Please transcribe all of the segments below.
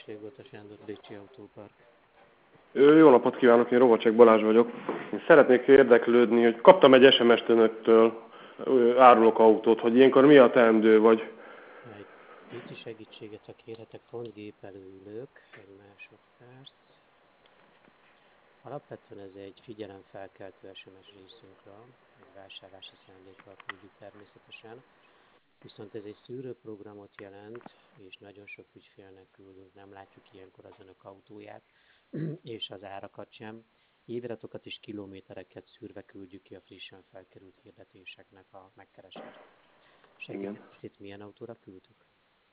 Régóta Sándor, Bécsi Autópark. Jó napot kívánok, én Rovacsek Balázs vagyok. Én szeretnék érdeklődni, hogy kaptam egy SMS-t önöktől, árulok autót, hogy ilyenkor mi a teendő, vagy... Egy pici segítséget, ha kérhetek, pont gép előülök, egy másodperc. Alapvetően ez egy figyelemfelkeltő SMS részünkről, egy vásárlási szándékkal küldjük természetesen. Viszont ez egy szűrőprogramot jelent, és nagyon sok ügyfélnek küldünk, nem látjuk ilyenkor az önök autóját, és az árakat sem. Éviratokat és kilométereket szűrve küldjük ki a frissen felkerült hirdetéseknek a megkeresést. Segített, milyen autóra küldtük?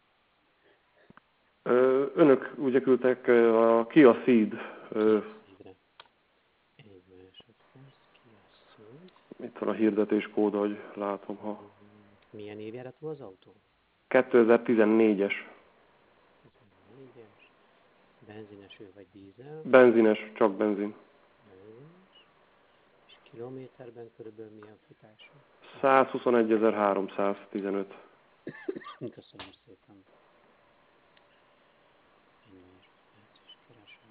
Önök ugye küldtek a Kia Ceed. Ceedre. Egy másodperc, Kia Ceed. Itt van a hirdetéskód, hogy látom, ha... Milyen évjáratú az autó? 2014-es. 14-es. Benzines ő vagy dízel? Benzines, csak benzin. Benzines. És kilométerben körülbelül milyen futása? 121.315. Köszönöm szépen. Egy másodperc, és keresem.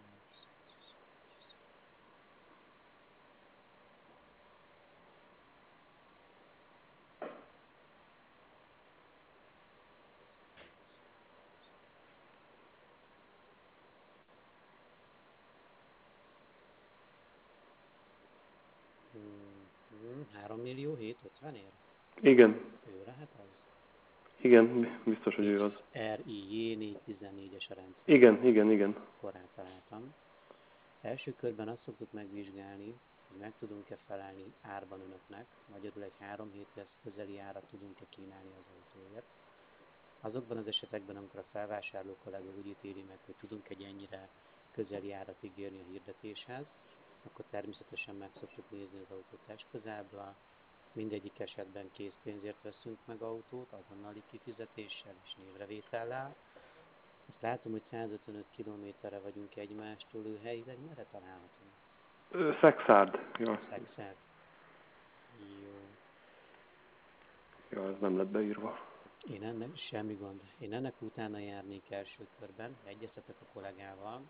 Hmm, 3.750.000? Igen. Ő lehet az? Igen, biztos, hogy ő az. RIJ 414-es a rendszer. Igen. Akkor rátaláltam. Első körben azt szoktuk megvizsgálni, hogy meg tudunk-e felelni árban önöknek, magyarul egy 3 héthez közeli árat tudunk-e kínálni az autóért. Azokban az esetekben, amikor a felvásárló kollega úgy ítéli meg, hogy tudunk egy ennyire közeli árat ígérni a hirdetéshez, akkor természetesen meg szoktuk nézni az autót testközelből. Mindegyik esetben készpénzért veszünk meg autót, azonnali kifizetéssel és névrevétellel. Azt látom, hogy 155 kilométerre vagyunk egymástól, ő helyileg merre található? Szexárd. Ja. Szexárd. Jó. Ja, ez nem lett beírva. Semmi gond. Én ennek utána járnék első körben, egyeztetek a kollégával.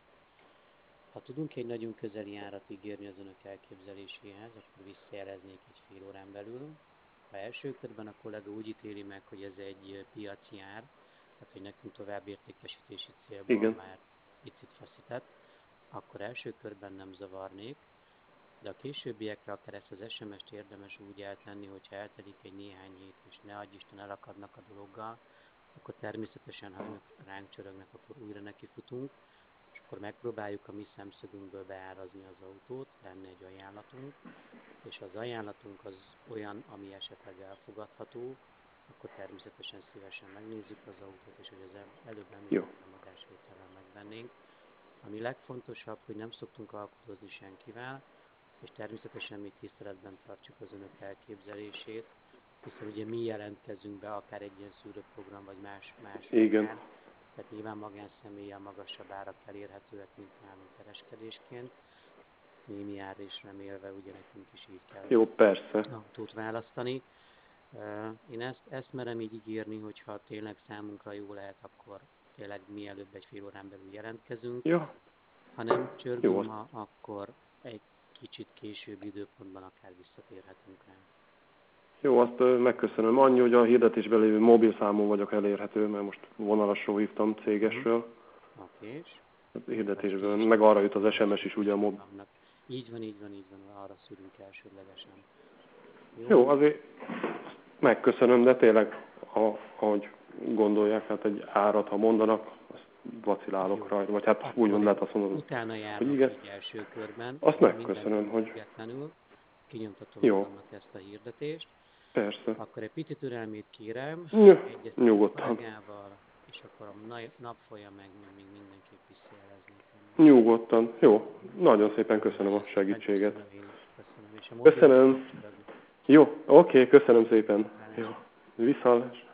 Ha tudunk egy nagyon közeli árat ígérni az önök elképzeléséhez, akkor visszajeleznék egy fél órán belül. Ha első körben a kollega úgy ítéli meg, hogy ez egy piaci ár, tehát hogy nekünk tovább értékesítési célból már picit faszített, akkor első körben nem zavarnék, de a későbbiekre akár ezt az SMS-t érdemes úgy eltenni, hogyha eltelik egy néhány hét, és ne adj Isten elakadnak a dologgal, akkor természetesen, ha önök ránk csörögnek, akkor újra nekifutunk, és akkor megpróbáljuk a mi szemszögünkből beárazni az autót, lenne egy ajánlatunk, és az ajánlatunk az olyan, ami esetleg elfogadható, akkor természetesen szívesen megnézzük az autót, és hogy az előbb említettem adásvétellel megvennénk. Ami legfontosabb, hogy nem szoktunk alkudozni senkivel, és természetesen mi tiszteletben tartjuk az önök elképzelését, hiszen ugye mi jelentkezünk be akár egy ilyen szűrőprogram, vagy más okán, tehát nyilván magánszeméllyel magasabb árak elérhetőek, mint nálunk kereskedésként. Némi árésre mérve ugye nekünk is így kell autót választani. Én ezt merem így ígérni, hogyha tényleg számunkra jó lehet, akkor tényleg mielőbb egy fél órán belül jelentkezünk. Ja. Ha nem csörgünk ma, akkor egy kicsit később időpontban akár visszatérhetünk rá. Jó, azt megköszönöm. Annyi, hogy a hirdetésben lévő mobilszámon vagyok elérhető, mert most vonalasról hívtam cégesről. Oké. Hirdetésből, meg arra jut az SMS is ugye a mobil. Így van, arra szűrünk elsődlegesen. Jó, azért megköszönöm, de tényleg, ahogy gondolják, hát egy árat, ha mondanak, azt vacilálok rajta, vagy hát úgymond lehet azt mondani. Utána járnak így első körben. Azt megköszönöm, hogy... Függetlenül kinyomtatom magamnak ezt a hirdetést. Persze. Akkor egy picit türelmét kérem, nyugodtan. a kollégával, és akkor a nap folyamán még mindenképp visszajeleznék. Nyugodtan. Jó. Nagyon szépen köszönöm a segítséget. Köszönöm. És köszönöm. Jó, oké, köszönöm szépen. Jó. Viszont.